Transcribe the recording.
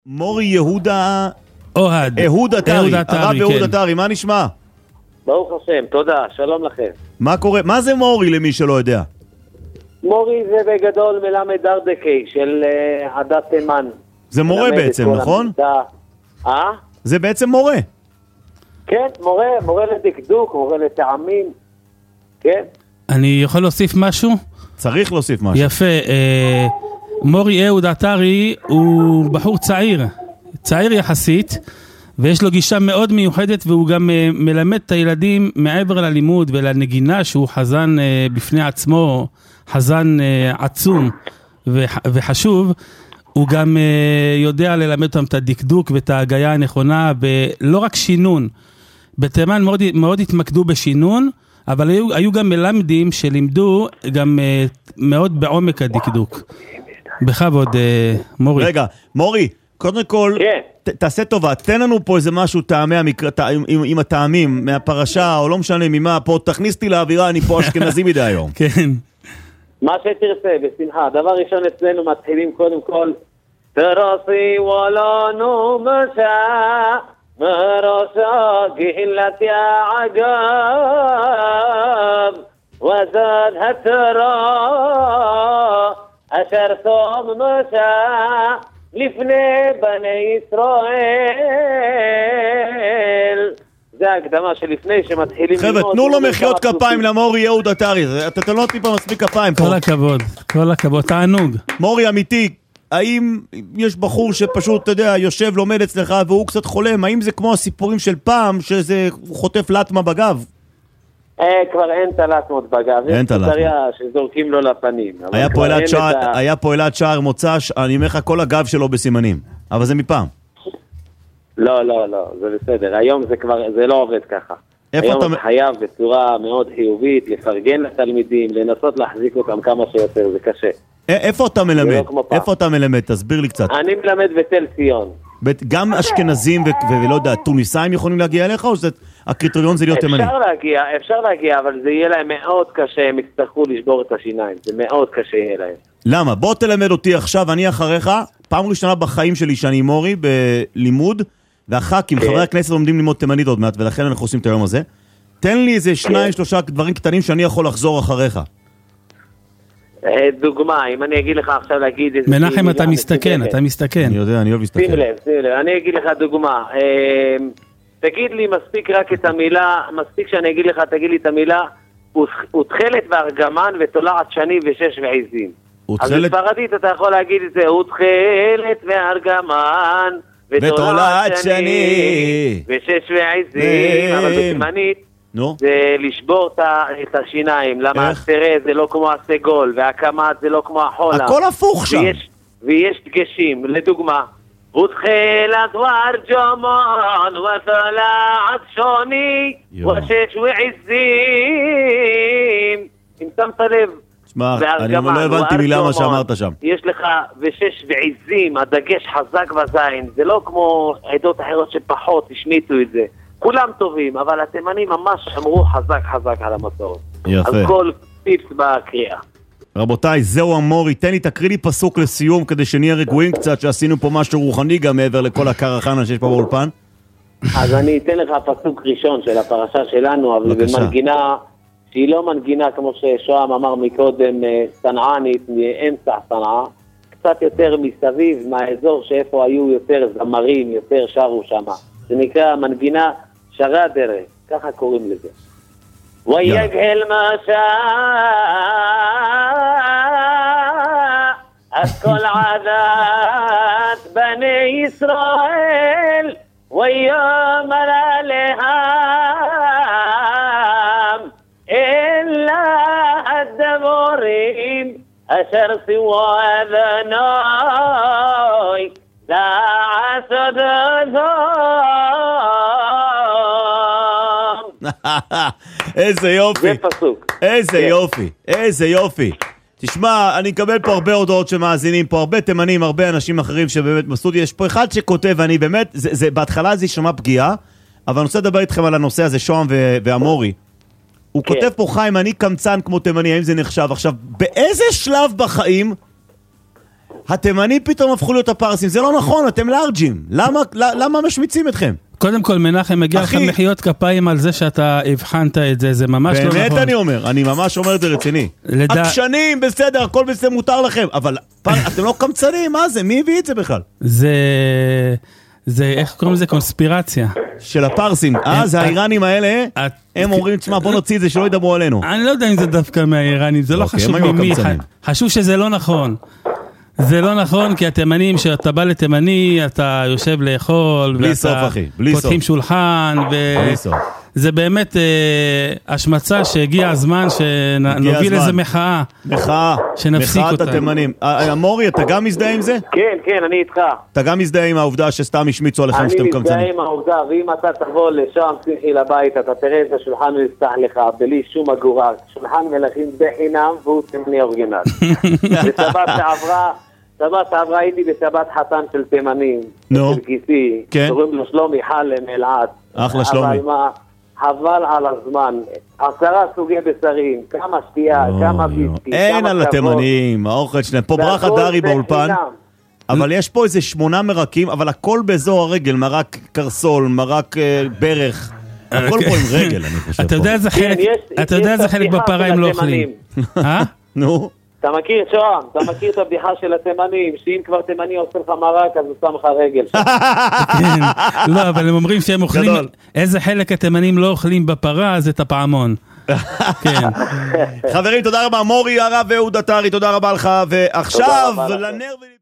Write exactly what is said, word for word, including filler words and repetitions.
מורי יהודה אוהד אהוד עטרי, הרב אהוד עטרי, מה נשמע? ברוך השם, תודה, שלום לכם. מה קורה? מה זה מורי למי שלא יודע? מורי זה בגדול מלמד דרדקי של עדת תימן. זה מורה בעצם, נכון? אה? זה בעצם מורה. כן, מורה, מורה לדקדוק, מורה לטעמים. כן. אני יכול להוסיף משהו? צריך להוסיף משהו. יפה. אה, מורי אהוד עטרי הוא בחור צעיר, צעיר יחסית, ויש לו גישה מאוד מיוחדת, והוא גם אה, מלמד את הילדים מעבר ללימוד ולנגינה, שהוא חזן אה, בפני עצמו, חזן אה, עצום וח, וחשוב. הוא גם אה, יודע ללמד אותם את הדקדוק ואת ההגייה הנכונה, ולא רק שינון. בתימן מאוד, מאוד התמקדו בשינון, אבל היו, היו גם מלמדים שלימדו גם אה, מאוד בעומק הדקדוק. בכבוד, אה, מורי. רגע, מורי, קודם כל, כן. ת, תעשה טובה, תן לנו פה איזה משהו טעמי המקרא, ת, עם, עם, עם הטעמים, מהפרשה, או לא משנה ממה, פה תכניס אותי לאווירה, אני פה אשכנזי מדי היום. כן. מה שתרצה, בשמחה. דבר ראשון אצלנו מתחילים קודם כל, תרסי ולנו משע, מרשה גהילת יא עגב, וזד התרה, אשר סום משע, לפני בני ישראל. זה ההקדמה שלפני שמתחילים... חבר'ה, תנו לו מחיאות כפיים למורי אהוד עטרי, אתה לא נותנים פה מספיק כפיים פה. כל הכבוד, כל הכבוד, תענוג. מורי אמיתי, האם יש בחור שפשוט, אתה יודע, יושב, לומד אצלך והוא קצת חולם, האם זה כמו הסיפורים של פעם, שזה חוטף לטמה בגב? אה, כבר אין תלטמות בגב, אין תלטמות. שזורקים לו לפנים. היה פה אלעד שער מוצ"ש, אני אומר לך, כל הגב שלו בסימנים, אבל זה מפעם. לא, לא, לא, זה בסדר. היום זה כבר, זה לא עובד ככה. היום אתה חייב בצורה מאוד חיובית, לפרגן לתלמידים, לנסות להחזיק אותם כמה שיותר, זה קשה. איפה אתה מלמד? איפה אתה מלמד? תסביר לי קצת. אני מלמד בתל ציון. גם אשכנזים ולא יודע, טוניסאים יכולים להגיע אליך, או שהקריטריון זה להיות תימני? אפשר להגיע, אפשר להגיע, אבל זה יהיה להם מאוד קשה, הם יצטרכו לשבור את השיניים, זה מאוד קשה יהיה להם. למה? בוא תלמד אותי עכשיו, אני אחריך, פעם ראשונה בחיים שלי שאני מורי בלימוד, והח"כים, חברי הכנסת לומדים ללמוד תימנית עוד מעט, ולכן אנחנו עושים את היום הזה. תן לי איזה שניים, שלושה דברים קטנים שאני יכול לחזור אחריך. דוגמה, אם אני אגיד לך עכשיו להגיד... מנחם, אתה מסתכן, אתה מסתכן. אני יודע, אני אוהב להסתכן. שים לב, שים לב, אני אגיד לך דוגמה. תגיד לי מספיק רק את המילה, מספיק שאני אגיד לך, תגיד לי את המילה, ותחלת וארגמן ותולעת שני ושש ועזים. אז בספרדית אתה יכול להגיד את זה, ותחלת וארגמן ותולעת שני ושש ועזים, אבל בתימנית זה לשבור את השיניים. למה הסרה זה לא כמו הסגול, והקמת זה לא כמו החולה. הכל הפוך שם. ויש דגשים, לדוגמה, ותחלת וארגמן ותולעת שני ושש ועזים. אם שמת לב, שמע, אני לא הבנתי מילה מה שאמרת שם. יש לך ושש ועזים, הדגש חזק בזין, זה לא כמו עדות אחרות שפחות השמיטו את זה. כולם טובים, אבל התימנים ממש אמרו חזק חזק על המסורת. יפה. על כל טיפס בקריאה. רבותיי, זהו המורי, תן לי, תקריא לי פסוק לסיום, כדי שנהיה רגועים קצת, שעשינו פה משהו רוחני גם מעבר לכל הקרחנה שיש פה באולפן. אז אני אתן לך פסוק ראשון של הפרשה שלנו, אבל במנגינה שהיא לא מנגינה כמו ששואם אמר מקודם, סנענית, מאמצע סנעה, קצת יותר מסביב, מהאזור שאיפה היו יותר זמרים, יותר שרו שם. זה נקרא מנגינה שרה דרך, ככה קוראים לזה. ויגהל משע אז כל עדת בני ישראל ויאמר עליהם אלא הדבורים אשר סיוע אדוני לעשות איזה יופי. זה פסוק. איזה יופי, איזה יופי. תשמע, אני מקבל פה הרבה הודעות שמאזינים פה, הרבה תימנים, הרבה אנשים אחרים שבאמת בסטודיו, יש פה אחד שכותב, ואני באמת, זה, זה, בהתחלה זה יישמע פגיעה, אבל אני רוצה לדבר איתכם על הנושא הזה, שואם והמורי. הוא כותב פה, חיים, אני קמצן כמו תימני, האם זה נחשב? עכשיו, באיזה שלב בחיים התימנים פתאום הפכו להיות הפרסים, זה לא נכון, אתם לארג'ים. למה, למה משמיצים אתכם? קודם כל, מנחם, מגיע לך מחיאות כפיים על זה שאתה הבחנת את זה, זה ממש לא נכון. באמת אני אומר, אני ממש אומר את זה רציני. עקשנים, בסדר, הכל בסדר, מותר לכם, אבל אתם לא קמצנים, מה זה? מי הביא את זה בכלל? זה... זה, איך קוראים לזה? קונספירציה. של הפרסים. אה, זה האיראנים האלה, הם אומרים, תשמע, בוא נוציא את זה, שלא ידברו עלינו. אני לא יודע אם זה דווקא מהאיראנים, זה לא חשוב ממי. חשוב שזה לא נכון. זה לא נכון, כי התימנים, שאתה בא לתימני, אתה יושב לאכול, בלי סוף, אחי, בלי סוף. פותחים שולחן, בלי סוף. זה באמת אה, השמצה שהגיע הזמן שנוביל איזה מחאה. מחאה, שנפסיק מחאת אותה. התימנים. מורי, אתה גם מזדהה עם זה? כן, כן, אני איתך. אתה גם מזדהה עם העובדה שסתם השמיצו עליכם שאתם קמצנים? אני מזדהה עם העובדה, ואם אתה תבוא לשם, תלכי לבית, אתה תראה את השולחן ויפתח לך, בלי שום אגורה. שולחן מלכים בחינם, והוא תימני אורגינל. בשבת שעברה, שבת שעברה הייתי בשבת חתן של תימנים. נו. של גיסי. כן. קוראים לו שלומי חלם אלעד. אחלה שלומי. אבל מה, חבל על הזמן. עשרה סוגי בשרים, כמה שתייה, כמה ביסקי, אין על התימנים, האוכל שלהם. פה ברכה דרי באולפן. אבל יש פה איזה שמונה מרקים, אבל הכל באזור הרגל, מרק קרסול, מרק ברך. הכל פה עם רגל, אני חושב. אתה יודע איזה חלק, אתה יודע איזה חלק בפרה הם לא אוכלים. אה? נו. אתה מכיר, שוהם, אתה מכיר את הבדיחה של התימנים, שאם כבר תימני עושה לך מרק, אז הוא שם לך רגל. כן, לא, אבל הם אומרים שהם אוכלים, איזה חלק התימנים לא אוכלים בפרה, אז את הפעמון. כן. חברים, תודה רבה, מורי, הרב ואהוד עטרי, תודה רבה לך, ועכשיו, לנר